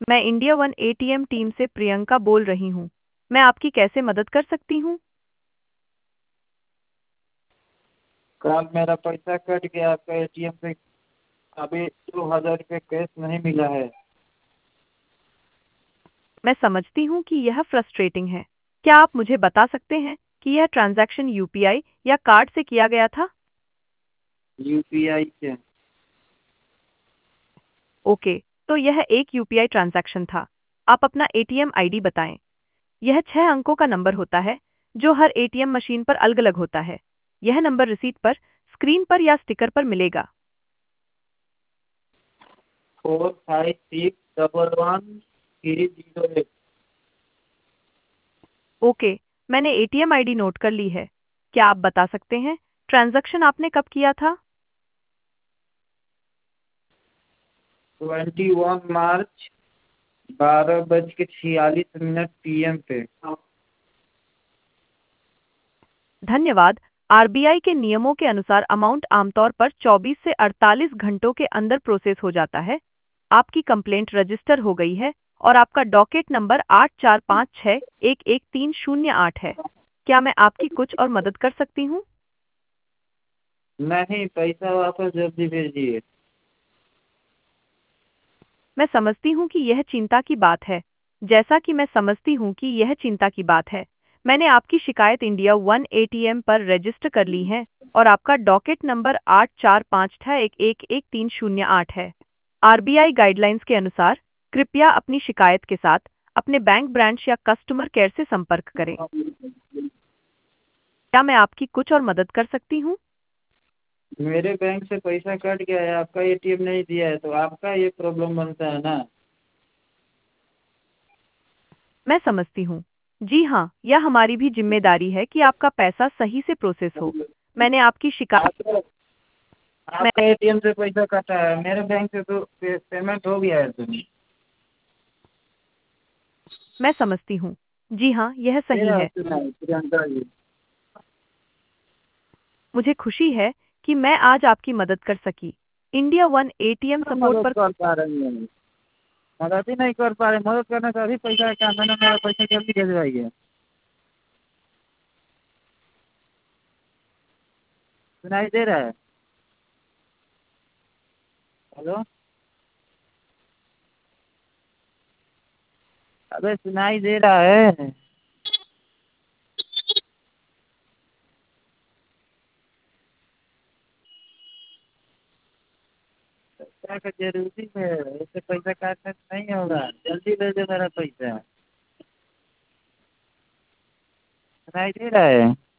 मैं India one ATM team से प्रियंका बोल रही हूँ। मैं आपकी कैसे मदद कर सकती हूँ? कल मेरा पैसा कट गया आपका एटीएम से। अभी 2,000 रुपये कैश नहीं मिला है। मैं समझती हूँ कि यह फ्रस्ट्रेटिंग है। क्या आप मुझे बता सकते हैं कि यह ट्रांजैक्शन यूपीआई या कार्ड से किया गया था? यूपीआई से। ओके, तो यह एक यूपीआई ट्रांजैक्शन था। आप अपना एटीएम आईडी बताएं। यह 6 अंकों का नंबर होता है जो हर एटीएम मशीन पर अलग-अलग होता है। यह नंबर रिसीट पर, स्क्रीन पर या स्टिकर पर मिलेगा। 45611 308। ओके, मैंने एटीएम आईडी नोट कर ली है। क्या आप बता सकते हैं ट्रांजैक्शन आपने कब किया था? 21 मार्च 12:46 PM पे। धन्यवाद। आरबीआई के नियमों के अनुसार अमाउंट आमतौर पर 24 से 48 घंटों के अंदर प्रोसेस हो जाता है। आपकी कंप्लेंट रजिस्टर हो गई है और आपका डॉकेट नंबर 8456111308 है। क्या मैं आपकी कुछ और मदद कर सकती हूँ? नहीं, पैसा वापस जल्दी भेजिए। मैं समझती हूँ कि यह चिंता की बात है। जैसा कि मैं समझती हूँ कि यह चिंता की बात है, मैंने आपकी शिकायत इंडिया वन एटीएम पर रजिस्टर कर ली है और आपका डॉकेट नंबर 8456111308 है। आरबीआई गाइडलाइंस के अनुसार कृपया अपनी शिकायत के साथ अपने बैंक ब्रांच या कस्टमर केयर से संपर्क करें। क्या मैं आपकी कुछ और मदद कर सकती हूँ? मेरे बैंक से पैसा कट गया है, आपका एटीएम नहीं दिया है, तो आपका ये प्रॉब्लम बनता है ना। मैं समझती हूँ। जी हाँ, यह हमारी भी जिम्मेदारी है कि आपका पैसा सही से प्रोसेस हो। मैंने आपकी शिकायत आपका मैं आपका एटीएम से पैसा कटा है, मेरे बैंक से तो पेमेंट हो गया है तो। मैं समझती हूँ। जी हाँ, यह सही मेरा है। सुना है प्रियंका जी। मुझे खुशी है कि मैं आज आपकी मदद कर सकी। इंडिया वन एटीएम सपोर्ट मदद पर कर पा रही है। मदद ही नहीं कर पा रहे, मदद करने का अभी पैसा क्या, मैंने मेरा पैसा जल्दी भेजवाइए। सुनाई दे रहा है? हेलो। अबे सुनाई दे रहा है? पैसा का जरूरी है, ऐसे पैसा काटने से नहीं होगा, जल्दी दे दे मेरा पैसा। सुनाई दे रहा है?